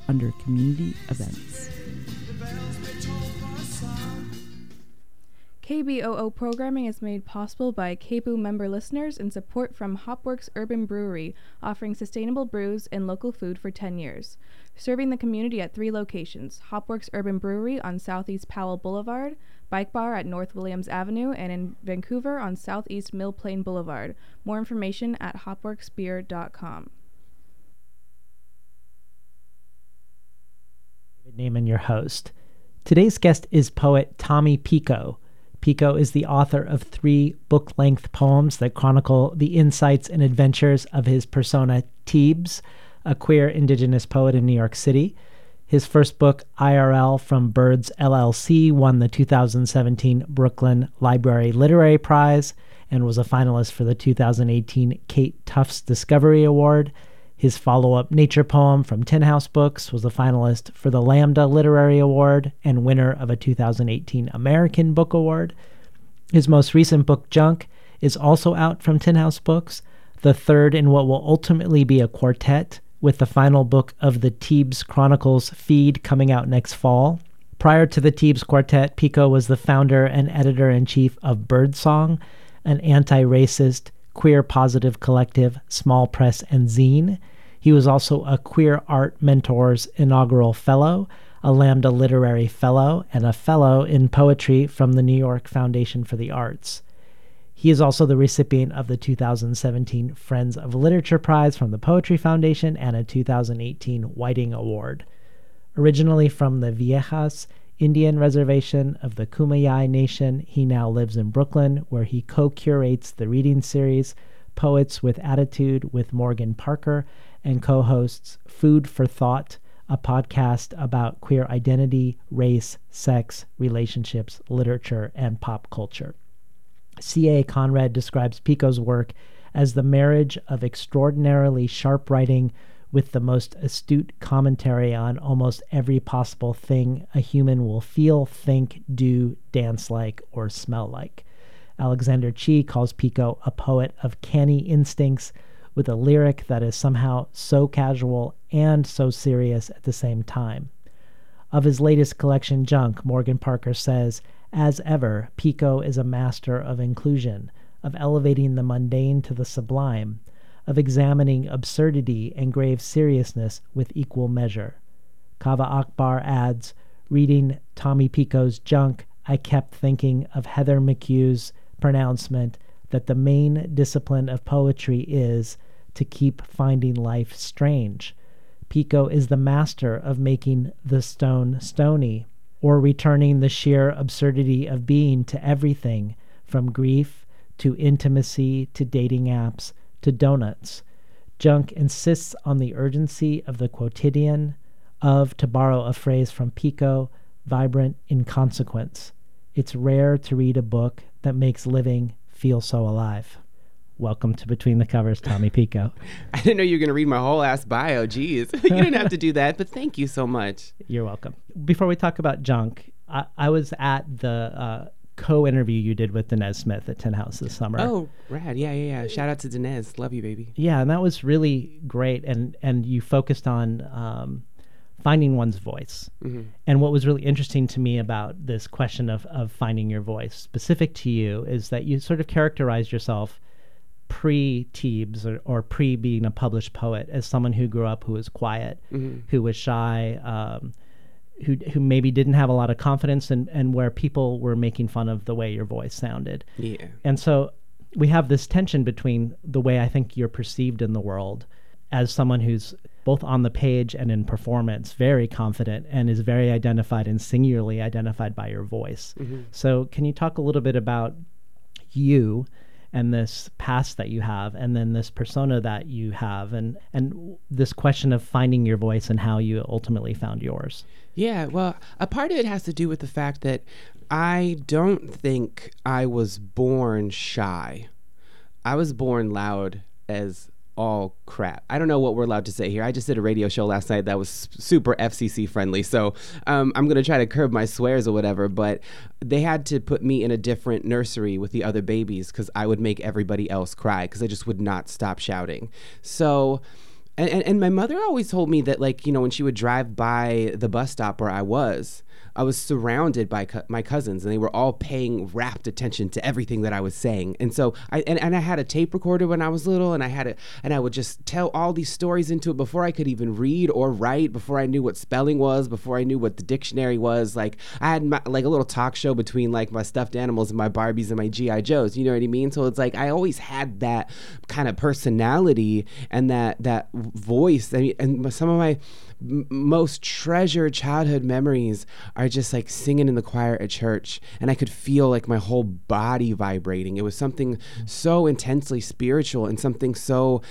under Community Events. KBOO programming is made possible by KBOO member listeners and support from Hopworks Urban Brewery, offering sustainable brews and local food for 10 years. Serving the community at 3 locations: Hopworks Urban Brewery on Southeast Powell Boulevard, Bike Bar at North Williams Avenue, and in Vancouver on Southeast Mill Plain Boulevard. More information at hopworksbeer.com. Name and your host. Today's guest is poet Tommy Pico. Pico is the author of 3 book-length poems that chronicle the insights and adventures of his persona Teebs, a queer indigenous poet in New York City. His first book, IRL from Birds LLC, won the 2017 Brooklyn Library Literary Prize and was a finalist for the 2018 Kate Tufts Discovery Award. His follow-up nature poem from Tin House Books was a finalist for the Lambda Literary Award and winner of a 2018 American Book Award. His most recent book, Junk, is also out from Tin House Books, the third in what will ultimately be a quartet, with the final book of the Teebs Chronicles feed coming out next fall. Prior to the Teebs Quartet, Pico was the founder and editor-in-chief of Birdsong, an anti-racist, queer positive collective, small press, and zine. He was also a Queer Art Mentors inaugural fellow, a Lambda Literary Fellow, and a fellow in poetry from the New York Foundation for the Arts. He is also the recipient of the 2017 Friends of Literature Prize from the Poetry Foundation and a 2018 Whiting Award. Originally from the Viejas Indian Reservation of the Kumeyaay Nation, he now lives in Brooklyn, where he co-curates the reading series Poets with Attitude with Morgan Parker and co-hosts Food for Thought, a podcast about queer identity, race, sex, relationships, literature, and pop culture. C.A. Conrad describes Pico's work as the marriage of extraordinarily sharp writing with the most astute commentary on almost every possible thing a human will feel, think, do, dance like, or smell like. Alexander Chee calls Pico a poet of canny instincts with a lyric that is somehow so casual and so serious at the same time. Of his latest collection, Junk, Morgan Parker says, "As ever, Pico is a master of inclusion, of elevating the mundane to the sublime, of examining absurdity and grave seriousness with equal measure." Kava Akbar adds, "Reading Tommy Pico's Junk, I kept thinking of Heather McHugh's pronouncement that the main discipline of poetry is to keep finding life strange. Pico is the master of making the stone stony, or returning the sheer absurdity of being to everything, from grief to intimacy to dating apps to donuts. Junk insists on the urgency of the quotidian, of, to borrow a phrase from Pico, vibrant inconsequence. It's rare to read a book that makes living feel so alive." Welcome to Between the Covers, Tommy Pico. I didn't know you were going to read my whole ass bio. Jeez. You didn't have to do that, but thank you so much. You're welcome. Before we talk about Junk, I was at the co-interview you did with Dinez Smith at Tin House this summer. Oh, rad. Yeah. Shout out to Dinez. Love you, baby. Yeah, and that was really great. And you focused on finding one's voice. Mm-hmm. And what was really interesting to me about this question of finding your voice, specific to you, is that you sort of characterized yourself pre-Teebs or pre-being a published poet as someone who grew up who was quiet, mm-hmm. who was shy, who maybe didn't have a lot of confidence, and where people were making fun of the way your voice sounded. Yeah. And so we have this tension between the way I think you're perceived in the world as someone who's both on the page and in performance very confident and is very identified and singularly identified by your voice. Mm-hmm. So can you talk a little bit about you and this past that you have, and then this persona that you have, and this question of finding your voice and how you ultimately found yours? Yeah, well, a part of it has to do with the fact that I don't think I was born shy. I was born loud as all crap. I don't know what we're allowed to say here. I just did a radio show last night that was super FCC friendly, so I'm going to try to curb my swears or whatever, but they had to put me in a different nursery with the other babies because I would make everybody else cry because I just would not stop shouting. So And my mother always told me that, like, you know, when she would drive by the bus stop where I was surrounded by my cousins, and they were all paying rapt attention to everything that I was saying. And so I had a tape recorder when I was little, and I would just tell all these stories into it before I could even read or write, before I knew what spelling was, before I knew what the dictionary was. Like, I had like a little talk show between like my stuffed animals and my Barbies and my G.I. Joes, you know what I mean? So it's like I always had that kind of personality and that voice. I mean, and some of my most treasured childhood memories are just like singing in the choir at church, and I could feel like my whole body vibrating. It was something so intensely spiritual, and something so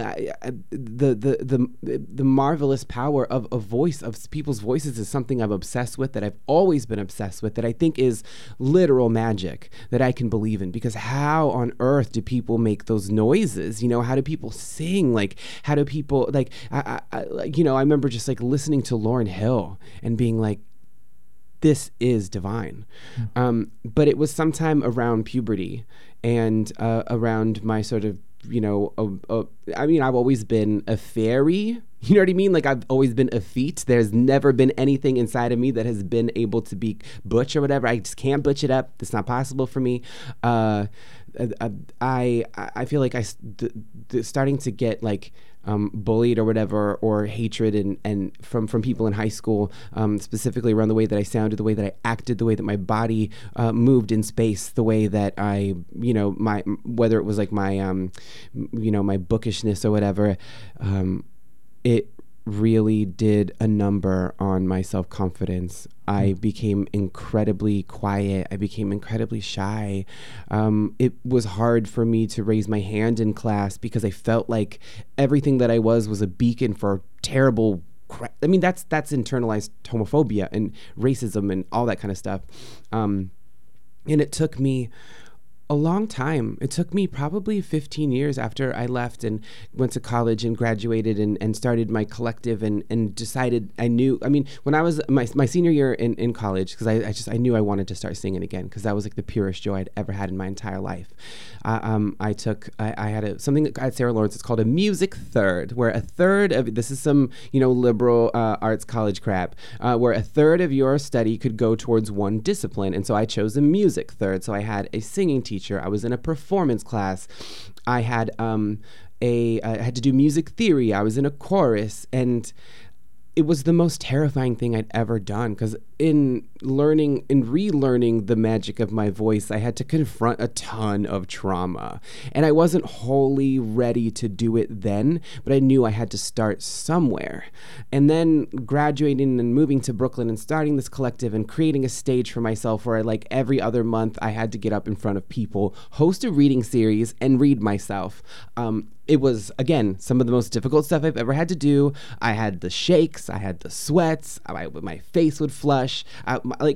the marvelous power of a voice, of people's voices, is something I'm obsessed with, that I've always been obsessed with, that I think is literal magic that I can believe in. Because how on earth do people make those noises? You know, how do people sing? Like, how do people, like, I you know, I remember just like listening to Lauryn Hill and being like, this is divine. But it was sometime around puberty and around my sort of, you know, I mean, I've always been a fairy. You know what I mean? Like, I've always been effete. There's never been anything inside of me that has been able to be butch or whatever. I just can't butch it up. It's not possible for me. I feel like starting to get like bullied or whatever, or hatred and from people in high school, specifically around the way that I sounded, the way that I acted, the way that my body moved in space, the way that I, you know, whether it was like my you know, my bookishness or whatever, it really did a number on my self-confidence. I became incredibly quiet. I became incredibly shy. It was hard for me to raise my hand in class because I felt like everything that I was a beacon for terrible crap. I mean, that's internalized homophobia and racism and all that kind of stuff. And it took me a long time. It took me probably 15 years after I left and went to college and graduated and started my collective and decided I knew, I mean, when I was my senior year in college, because I knew I wanted to start singing again, because that was like the purest joy I'd ever had in my entire life. I had something at Sarah Lawrence. It's called a music third, where a third of, this is some, you know, liberal arts college crap, where a third of your study could go towards one discipline. And so I chose a music third. So I had a singing teacher. I was in a performance class. I had I had to do music theory. I was in a chorus, and it was the most terrifying thing I'd ever done, because in relearning the magic of my voice, I had to confront a ton of trauma, and I wasn't wholly ready to do it then, but I knew I had to start somewhere. And then graduating and moving to Brooklyn and starting this collective and creating a stage for myself where, like, every other month I had to get up in front of people, host a reading series, and read myself. It was, again, some of the most difficult stuff I've ever had to do. I had the shakes, I had the sweats, my face would flush. My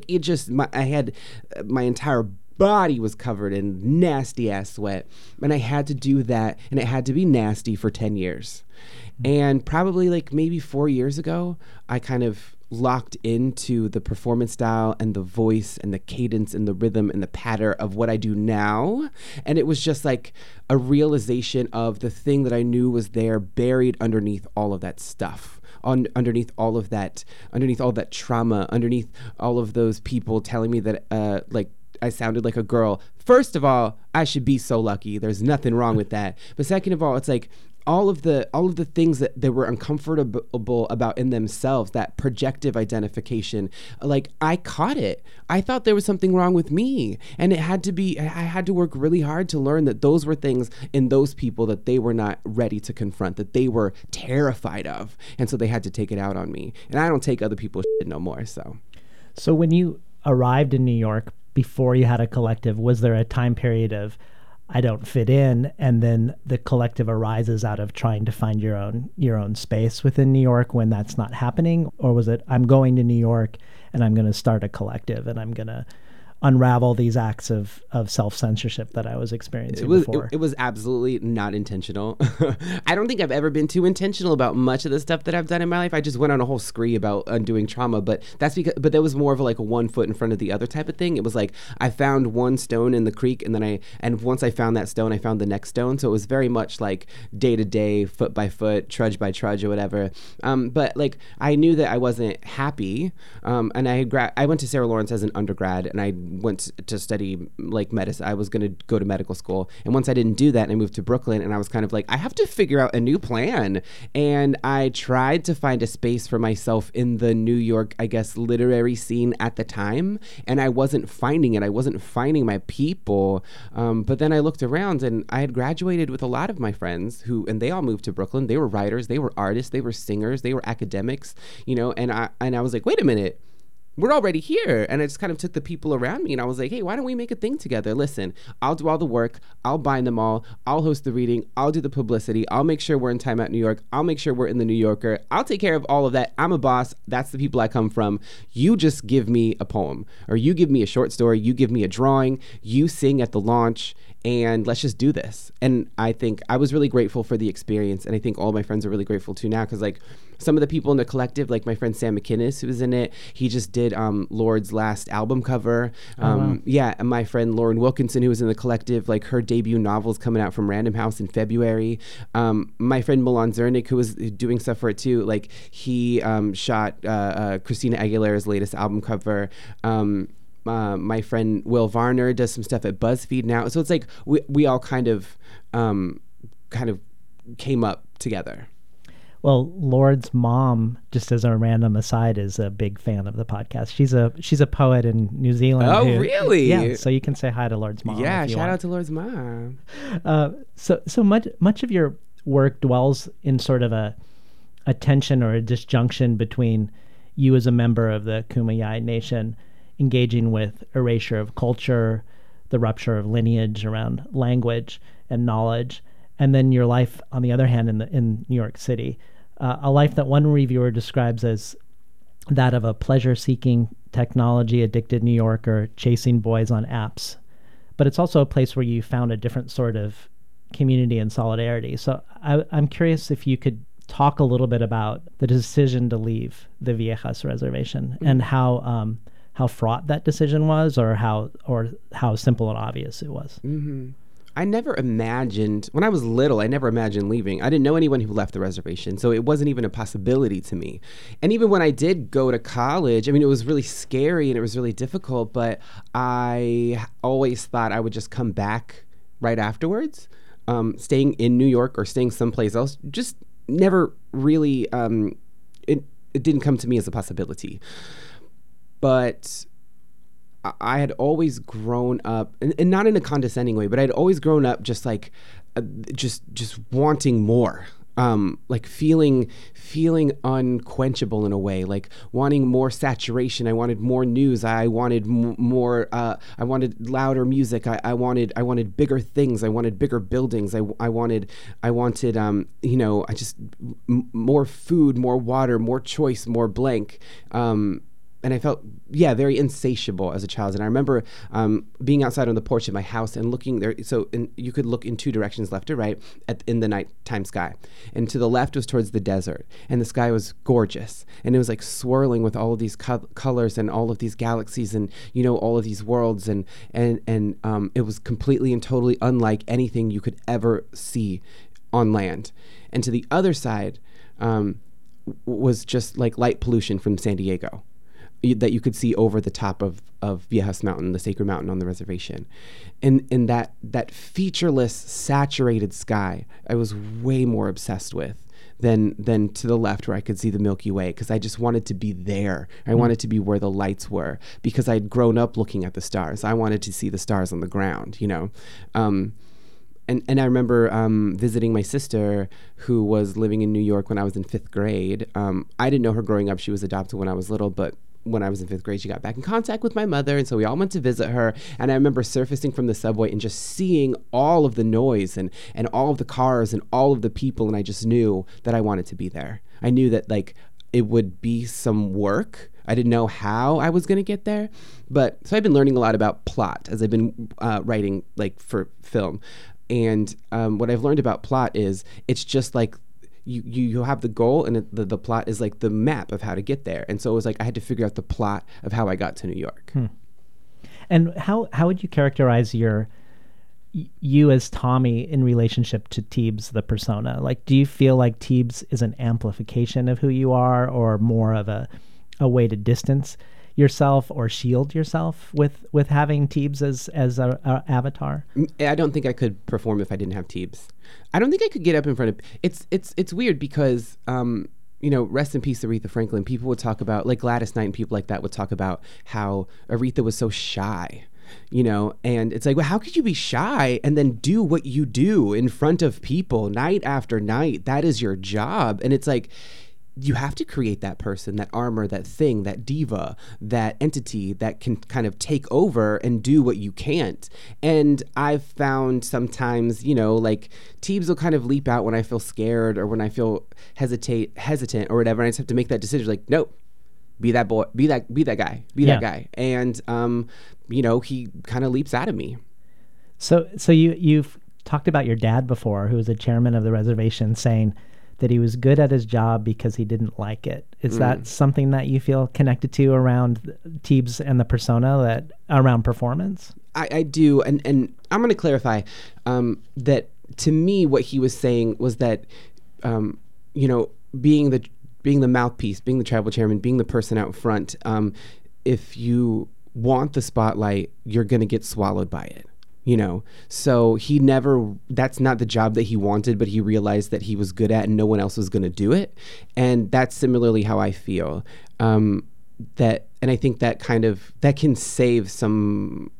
entire body was covered in nasty ass sweat. And I had to do that, and it had to be nasty for 10 years. And probably like maybe 4 years ago, I kind of locked into the performance style and the voice and the cadence and the rhythm and the patter of what I do now. And it was just like a realization of the thing that I knew was there, buried underneath all of that stuff. Underneath all of that trauma, underneath all of those people telling me that like I sounded like a girl. First of all, I should be so lucky. There's nothing wrong with that. But second of all, it's like all of the things that they were uncomfortable about in themselves, that projective identification, like I caught it. I thought there was something wrong with me, and I had to work really hard to learn that those were things in those people that they were not ready to confront, that they were terrified of, and so they had to take it out on me. And I don't take other people's shit no more. So when you arrived in New York, before you had a collective, was there a time period of I don't fit in, and then the collective arises out of trying to find your own space within New York when that's not happening? Or was it, I'm going to New York and I'm going to start a collective and I'm going to unravel these acts of self-censorship that I was experiencing before. It was absolutely not intentional. I don't think I've ever been too intentional about much of the stuff that I've done in my life. I just went on a whole spree about undoing trauma, but that was more of like a one foot in front of the other type of thing. It was like I found one stone in the creek, and once I found that stone, I found the next stone. So it was very much like day to day, foot by foot, trudge by trudge, or whatever. But like I knew that I wasn't happy, and I went to Sarah Lawrence as an undergrad, and I went to study like medicine. I was going to go to medical school, and once I didn't do that, and I moved to Brooklyn, and I was kind of like, I have to figure out a new plan. And I tried to find a space for myself in the New York, I guess, literary scene at the time, and I wasn't finding it. I wasn't finding my people. But then I looked around, and I had graduated with a lot of my friends and they all moved to Brooklyn. They were writers, they were artists, they were singers, they were academics, and I was like, wait a minute. We're already here. And I just kind of took the people around me and I was like, hey, why don't we make a thing together? Listen, I'll do all the work. I'll bind them all. I'll host the reading. I'll do the publicity. I'll make sure we're in Time Out New York. I'll make sure we're in the New Yorker. I'll take care of all of that. I'm a boss. That's the people I come from. You just give me a poem, or you give me a short story. You give me a drawing. You sing at the launch, and let's just do this. And I think I was really grateful for the experience. And I think all my friends are really grateful too now, because like some of the people in the collective, like my friend Sam McInnes, who was in it, he just did Lord's last album cover. Wow. Yeah, and my friend Lauren Wilkinson, who was in the collective, like her debut novel is coming out from Random House in February. My friend Milan Zernick, who was doing stuff for it too, like he shot Christina Aguilera's latest album cover. My friend Will Varner does some stuff at BuzzFeed now. So it's like we all kind of came up together. Well, Lord's mom, just as a random aside, is a big fan of the podcast. She's a poet in New Zealand. Oh, really? Yeah. So you can say hi to Lord's mom. Yeah, if you shout want. out to Lord's mom. So much of your work dwells in sort of a tension or a disjunction between you as a member of the Kumeyaay Nation engaging with erasure of culture, the rupture of lineage around language and knowledge, and then your life, on the other hand, in New York City, a life that one reviewer describes as that of a pleasure-seeking, technology-addicted New Yorker chasing boys on apps. But it's also a place where you found a different sort of community and solidarity. So I'm curious if you could talk a little bit about the decision to leave the Viejas Reservation and how fraught that decision was, or how simple and obvious it was. Mm-hmm. I never imagined, when I was little, I never imagined leaving. I didn't know anyone who left the reservation, so it wasn't even a possibility to me. And even when I did go to college, I mean, it was really scary and it was really difficult, but I always thought I would just come back right afterwards. Staying in New York or staying someplace else just never really, it didn't come to me as a possibility. But I had always grown up, and not in a condescending way, but I'd always grown up just like, just wanting more, like feeling unquenchable in a way, like wanting more saturation. I wanted more news. I wanted more. I wanted louder music. I wanted bigger things. I wanted bigger buildings. I wanted. More food, more water, more choice, more blank. And I felt, very insatiable as a child. And I remember being outside on the porch of my house and looking there. You could look in two directions, left or right, in the nighttime sky. And to the left was towards the desert. And the sky was gorgeous. And it was like swirling with all of these colors and all of these galaxies and, all of these worlds. And it was completely and totally unlike anything you could ever see on land. And to the other side was just like light pollution from San Diego that you could see over the top of Viejas Mountain, the sacred mountain on the reservation. And that featureless, saturated sky, I was way more obsessed with than to the left where I could see the Milky Way, because I just wanted to be there. I wanted to be where the lights were, because I'd grown up looking at the stars. I wanted to see the stars on the ground, And I remember visiting my sister, who was living in New York when I was in 5th grade. I didn't know her growing up. She was adopted when I was little, but when I was in 5th grade, she got back in contact with my mother, and so we all went to visit her. And I remember surfacing from the subway and just seeing all of the noise and all of the cars and all of the people, and I just knew that I wanted to be there. I knew that, like, it would be some work. I didn't know how I was going to get there. But so I've been learning a lot about plot as I've been writing like for film. And what I've learned about plot is it's just like you have the goal, and the plot is like the map of how to get there. And so it was like I had to figure out the plot of how I got to New York. And how would you characterize you as Tommy in relationship to Teebs, the persona? Like, do you feel like Teebs is an amplification of who you are, or more of a way to distance yourself or shield yourself with having Teebs as a avatar? I don't think I could perform if I didn't have Teebs. I don't think I could get up in front of it's weird because rest in peace Aretha Franklin. People would talk about, like Gladys Knight and people like that would talk about how Aretha was so shy. And it's like, well, how could you be shy and then do what you do in front of people night after night? That is your job. And it's like, you have to create that person, that armor, that thing, that diva, that entity that can kind of take over and do what you can't. And I've found sometimes, like Teebs will kind of leap out when I feel scared or when I feel hesitant or whatever. And I just have to make that decision. Like, nope. Be that boy, be that guy, that guy. And, he kind of leaps out of me. So you've talked about your dad before, who was a chairman of the reservation, saying that he was good at his job because he didn't like it. Is that something that you feel connected to around Teebs and the persona, that around performance? I do. And I'm going to clarify that to me, what he was saying was that, being the mouthpiece, being the tribal chairman, being the person out front, if you want the spotlight, you're going to get swallowed by it, So that's not the job that he wanted, but he realized that he was good at and no one else was going to do it. And that's similarly how I feel. And I think that can save some,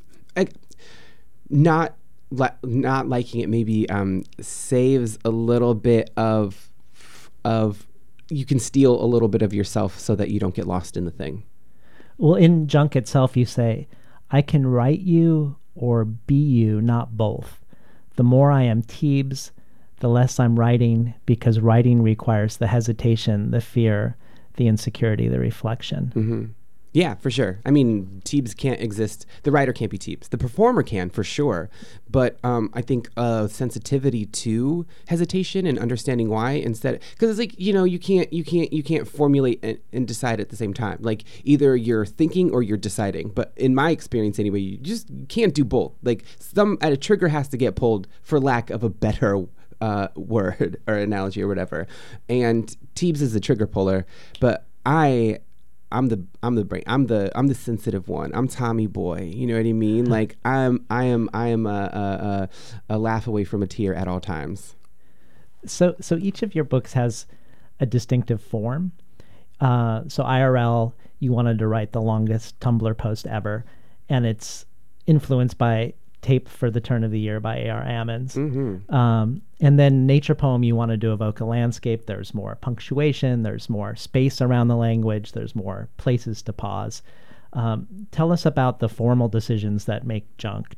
not liking it maybe saves a little bit of you can steal a little bit of yourself so that you don't get lost in the thing. Well, in Junk itself, you say, I can write you or be you, not both. The more I am Teebs, the less I'm writing, because writing requires the hesitation, the fear, the insecurity, the reflection. Mm-hmm. Yeah, for sure. I mean, Teebs can't exist. The writer can't be Teebs. The performer can, for sure. But I think sensitivity to hesitation and understanding why instead, because it's like, you can't formulate and decide at the same time. Like either you're thinking or you're deciding. But in my experience anyway, you just can't do both. Like a trigger has to get pulled, for lack of a better word or analogy or whatever. And Teebs is the trigger puller, but I'm the brain. I'm the sensitive one. I'm Tommy Boy. You know what I mean? Like I am a laugh away from a tear at all times. So each of your books has a distinctive form. So IRL, you wanted to write the longest Tumblr post ever, and it's influenced by Tape for the Turn of the Year by A.R. Ammons. Mm-hmm. And then Nature Poem, you wanted to evoke a landscape. There's more punctuation. There's more space around the language. There's more places to pause. Tell us about the formal decisions that make Junk.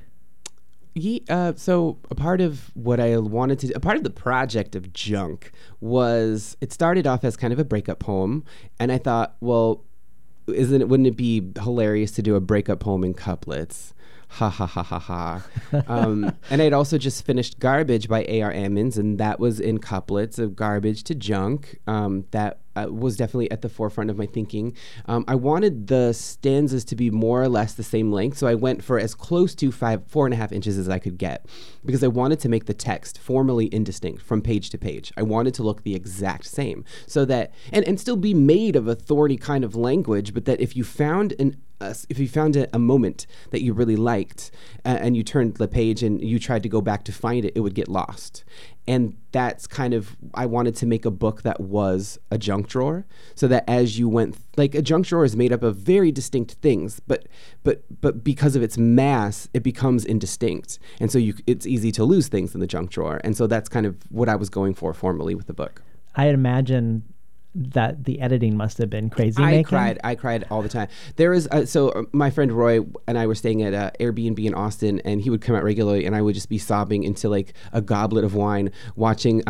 So a part of what I wanted to do, a part of the project of Junk was, it started off as kind of a breakup poem. And I thought, well, wouldn't it be hilarious to do a breakup poem in couplets? Ha ha ha ha ha. And I'd also just finished Garbage by A.R. Ammons, and that was in couplets of Garbage to Junk. That was definitely at the forefront of my thinking. I wanted the stanzas to be more or less the same length, so I went for as close to 4.5 inches as I could get, because I wanted to make the text formally indistinct from page to page. I wanted to look the exact same, so that and still be made of a thorny kind of language, but that if you found a moment that you really liked and you turned the page and you tried to go back to find it, it would get lost. And that's kind of, I wanted to make a book that was a junk drawer, so that as you went, like a junk drawer is made up of very distinct things, but because of its mass, it becomes indistinct. And so it's easy to lose things in the junk drawer. And so that's kind of what I was going for formally with the book. I imagine that the editing must have been crazy. I making. cried all the time. There is my friend Roy and I were staying at Airbnb in Austin, and he would come out regularly, and I would just be sobbing into like a goblet of wine, watching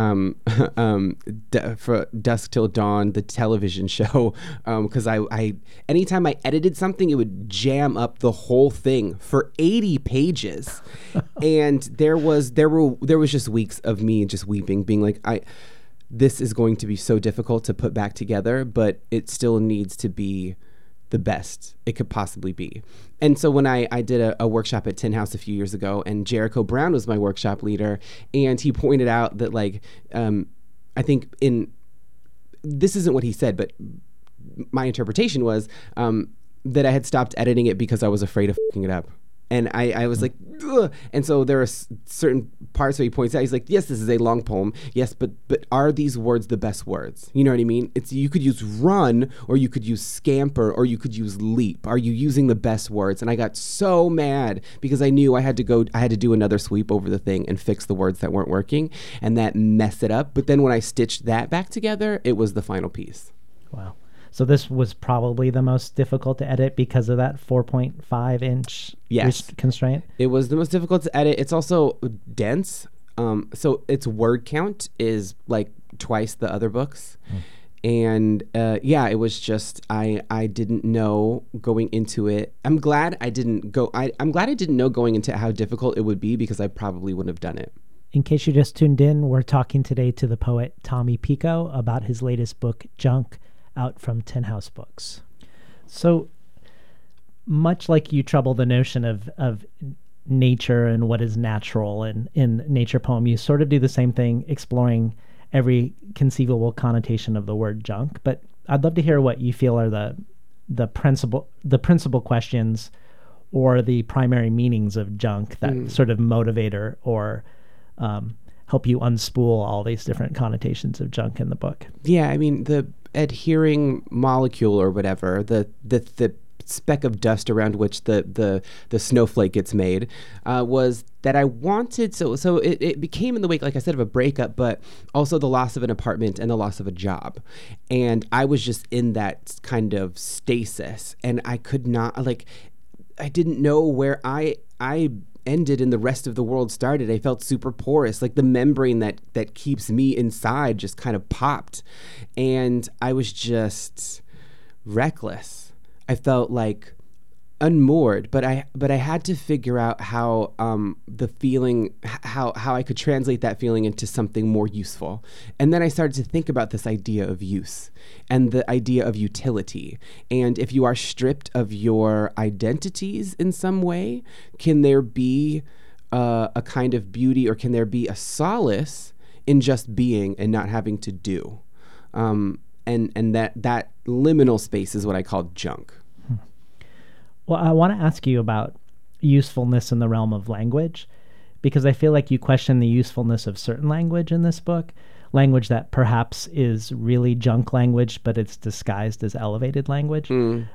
for Dusk Till Dawn, the television show, because I anytime I edited something, it would jam up the whole thing for 80 pages, and there was just weeks of me just weeping, being like, this is going to be so difficult to put back together, but it still needs to be the best it could possibly be. And so when I did a workshop at Tin House a few years ago, and Jericho Brown was my workshop leader, and he pointed out that like, I think this isn't what he said, but my interpretation was that I had stopped editing it because I was afraid of fucking it up. And I was like, ugh. And so there are certain parts where he points out, he's like, yes, this is a long poem. Yes, but are these words the best words? You know what I mean? You could use run, or you could use scamper, or you could use leap. Are you using the best words? And I got so mad because I knew I had to do another sweep over the thing and fix the words that weren't working, and that messed it up. But then when I stitched that back together, it was the final piece. Wow. So this was probably the most difficult to edit because of that 4.5 inch constraint? It was the most difficult to edit. It's also dense. So its word count is like twice the other books. And it was just, I didn't know going into it. I'm glad I didn't know going into how difficult it would be, because I probably wouldn't have done it. In case you just tuned in, we're talking today to the poet Tommy Pico about his latest book, Junk, out from Tin House Books. So much like you trouble the notion of nature and what is natural in nature poem, you sort of do the same thing, exploring every conceivable connotation of the word junk. But I'd love to hear what you feel are the principal questions or the primary meanings of junk that sort of motivate or help you unspool all these different connotations of junk in the book. Yeah, I mean, the adhering molecule or whatever, the speck of dust around which the snowflake gets made, was that I wanted, so it became in the wake, like I said, of a breakup, but also the loss of an apartment and the loss of a job. And I was just in that kind of stasis, and I could not, like, I didn't know where I ended and the rest of the world started. I felt super porous, like the membrane that keeps me inside just kind of popped, and I was just reckless. I felt like unmoored, but I had to figure out how the feeling, how I could translate that feeling into something more useful. And then I started to think about this idea of use and the idea of utility. And if you are stripped of your identities in some way, can there be a kind of beauty, or can there be a solace in just being and not having to do? And that liminal space is what I call junk. Well, I want to ask you about usefulness in the realm of language, because I feel like you question the usefulness of certain language in this book, language that perhaps is really junk language, but it's disguised as elevated language.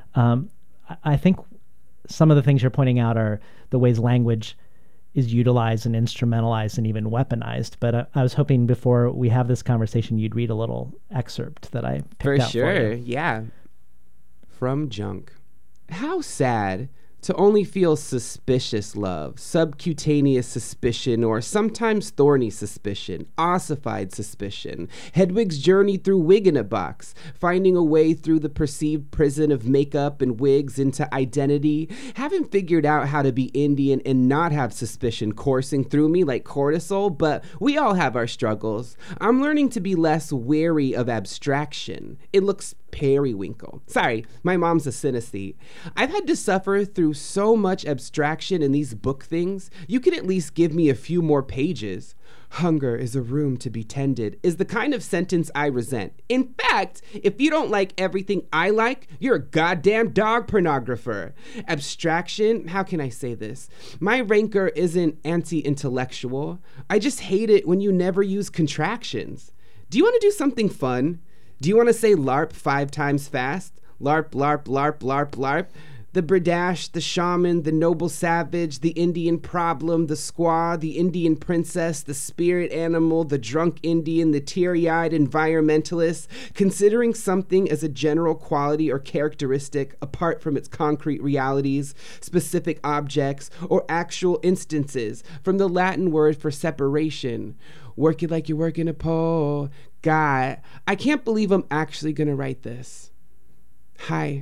I think some of the things you're pointing out are the ways language is utilized and instrumentalized and even weaponized. But I was hoping before we have this conversation, you'd read a little excerpt that I picked out for you. For sure, yeah. From Junk. How sad to only feel suspicious love, subcutaneous suspicion, or sometimes thorny suspicion, ossified suspicion. Hedwig's journey through Wig in a Box, finding a way through the perceived prison of makeup and wigs into identity. Haven't figured out how to be Indian and not have suspicion coursing through me like cortisol, but we all have our struggles. I'm learning to be less wary of abstraction. It looks periwinkle. Sorry, my mom's a synesthete. I've had to suffer through so much abstraction in these book things. You can at least give me a few more pages. Hunger is a room to be tended is the kind of sentence I resent. In fact, if you don't like everything I like, you're a goddamn dog pornographer. Abstraction, how can I say this? My rancor isn't anti-intellectual. I just hate it when you never use contractions. Do you want to do something fun? Do you want to say LARP 5 times fast? LARP, LARP, LARP, LARP, LARP? The Bradash, the shaman, the noble savage, the Indian problem, the squaw, the Indian princess, the spirit animal, the drunk Indian, the teary-eyed environmentalist, considering something as a general quality or characteristic apart from its concrete realities, specific objects, or actual instances, from the Latin word for separation. Work it like you're working a pole. God, I can't believe I'm actually going to write this. Hi.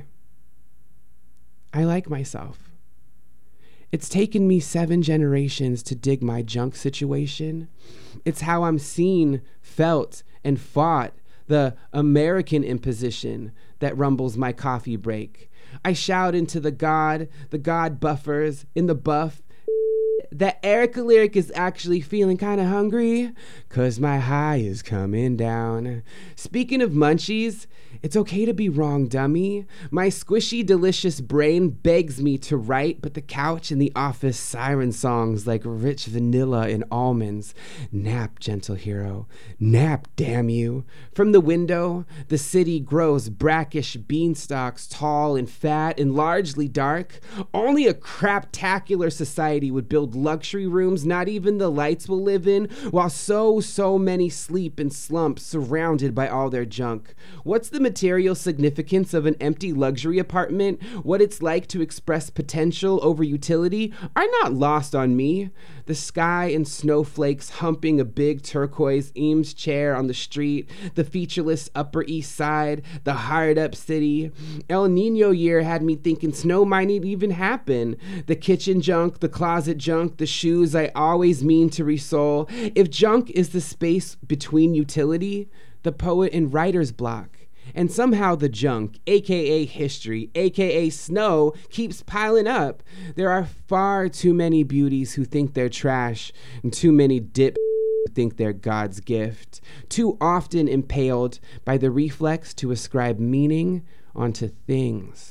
I like myself. It's taken me 7 generations to dig my junk situation. It's how I'm seen, felt, and fought, the American imposition that rumbles my coffee break. I shout into the God buffers, in the buff, that Erica Lyric is actually feeling kind of hungry, 'cause my high is coming down. Speaking of munchies, it's okay to be wrong, dummy. My squishy, delicious brain begs me to write, but the couch in the office siren songs like rich vanilla and almonds. Nap, gentle hero. Nap, damn you. From the window, the city grows brackish beanstalks, tall and fat and largely dark. Only a craptacular society would build luxury rooms not even the lights will live in, while so many sleep in slumps surrounded by all their junk. What's the material significance of an empty luxury apartment? What it's like to express potential over utility are not lost on me. The sky and snowflakes humping a big turquoise Eames chair on the street, the featureless Upper East Side, the hard up city. El Nino year had me thinking snow might not even happen. The kitchen junk, the closet junk, the shoes I always mean to resole. If junk is the space between utility, the poet and writer's block. And somehow the junk, aka history, aka snow, keeps piling up. There are far too many beauties who think they're trash, and too many dip who think they're God's gift, too often impaled by the reflex to ascribe meaning onto things.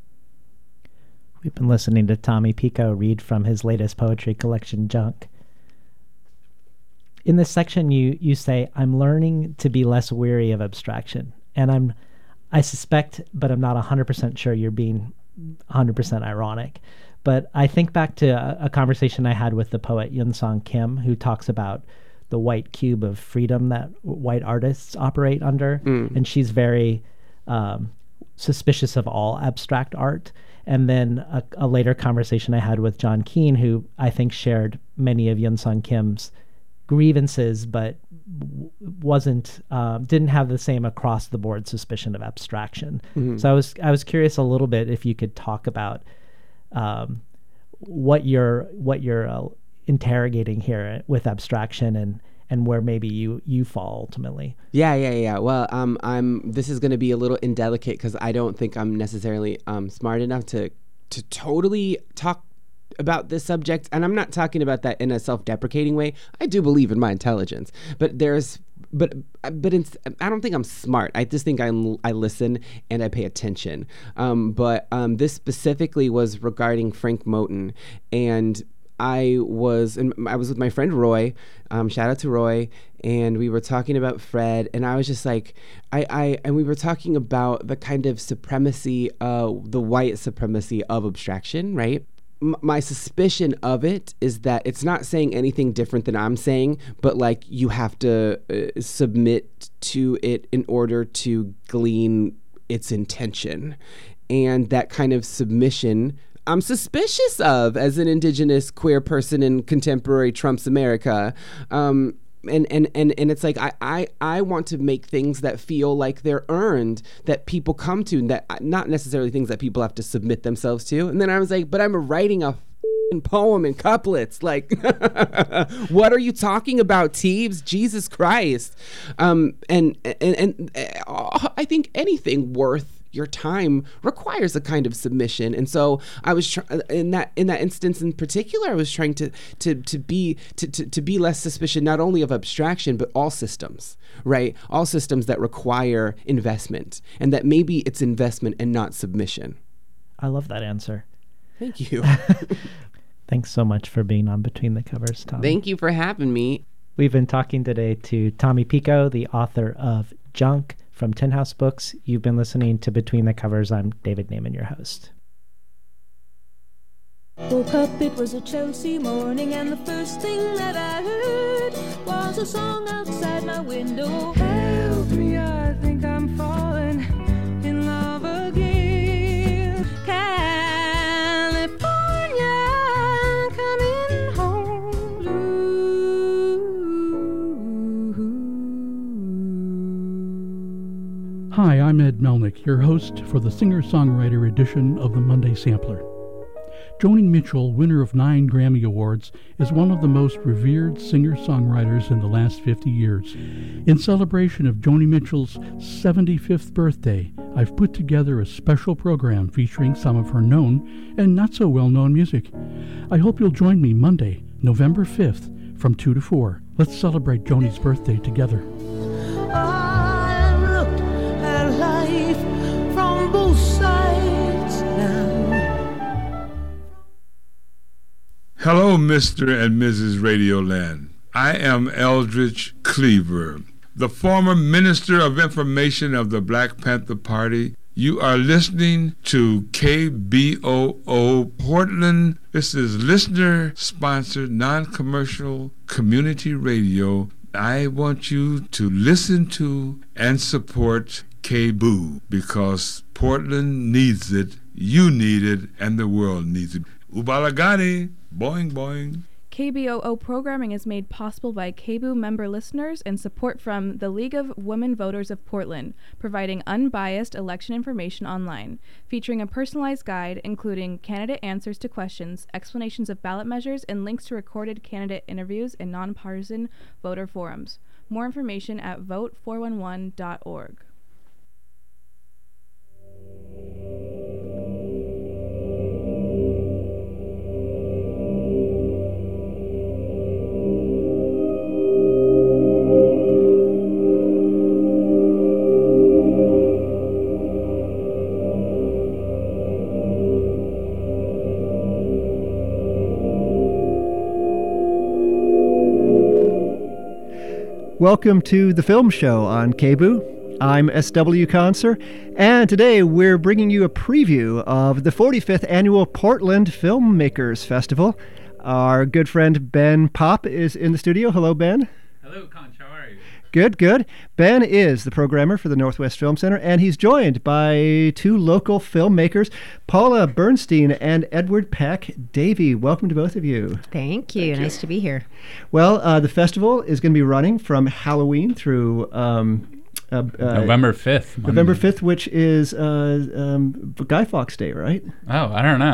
We've been listening to Tommy Pico read from his latest poetry collection, Junk. In this section, you say, I'm learning to be less weary of abstraction. And I suspect, but I'm not 100% sure you're being 100% ironic. But I think back to a conversation I had with the poet Yun Song Kim, who talks about the white cube of freedom that white artists operate under. And she's very suspicious of all abstract art. And then a later conversation I had with John Keane, who I think shared many of Yun Song Kim's grievances, but didn't have the same across the board suspicion of abstraction. So I was curious a little bit if you could talk about what you're interrogating here with abstraction and where maybe you fall ultimately. Yeah. Well, this is going to be a little indelicate because I don't think I'm necessarily smart enough to totally talk about this subject, and I'm not talking about that in a self-deprecating way. I do believe in my intelligence, but I don't think I'm smart. I just think I listen and I pay attention. But this specifically was regarding Frank Moten, and I was with my friend Roy. Shout out to Roy. And we were talking about Fred, and I was just like, and we were talking about the kind of supremacy, the white supremacy of abstraction, right? My suspicion of it is that it's not saying anything different than I'm saying, but like you have to submit to it in order to glean its intention. And that kind of submission I'm suspicious of as an indigenous queer person in contemporary Trump's America. And it's like I want to make things that feel like they're earned, that people come to, that not necessarily things that people have to submit themselves to. And then I was like, but I'm writing a poem in couplets. Like, what are you talking about, Teebs? Jesus Christ. And I think anything worth your time requires a kind of submission. And so I was in that instance in particular, I was trying to be less suspicious not only of abstraction but all systems, right? All systems that require investment, and that maybe it's investment and not submission. I love that answer. Thank you. Thanks so much for being on Between the Covers, Tom. Thank you for having me. We've been talking today to Tommy Pico, the author of Junk from Tin House Books. You've been listening to Between the Covers. I'm David Naiman, your host. Woke up, it was a Chelsea morning, and the first thing that I heard was a song outside my window. Help me, I think I'm falling in love again. California, coming home blue. Hi, I'm Ed Melnick, your host for the singer-songwriter edition of the Monday Sampler. Joni Mitchell, winner of 9 Grammy Awards, is one of the most revered singer-songwriters in the last 50 years. In celebration of Joni Mitchell's 75th birthday, I've put together a special program featuring some of her known and not-so-well-known music. I hope you'll join me Monday, November 5th, from 2 to 4. Let's celebrate Joni's birthday together. I've looked at life from both sides now. Hello, Mr. and Mrs. Radioland. I am Eldridge Cleaver, the former Minister of Information of the Black Panther Party. You are listening to KBOO Portland. This is listener-sponsored, non-commercial community radio. I want you to listen to and support KBOO because Portland needs it, you need it, and the world needs it. Ubalagani, boing, boing. KBOO programming is made possible by KBOO member listeners and support from the League of Women Voters of Portland, providing unbiased election information online, featuring a personalized guide including candidate answers to questions, explanations of ballot measures, and links to recorded candidate interviews and nonpartisan voter forums. More information at vote411.org. Welcome to the Film Show on KBOO. I'm S.W. Conser, and today we're bringing you a preview of the 45th Annual Portland Filmmakers Festival. Our good friend Ben Popp is in the studio. Hello, Ben. Hello, Conch. How are you? Good, good. Ben is the programmer for the Northwest Film Center, and he's joined by 2 local filmmakers, Paula Bernstein and Edward Pack Davey. Welcome to both of you. Thank you. Nice to be here. Well, the festival is going to be running from Halloween through November 5th. November 5th, which is Guy Fawkes Day, right? Oh, I don't know.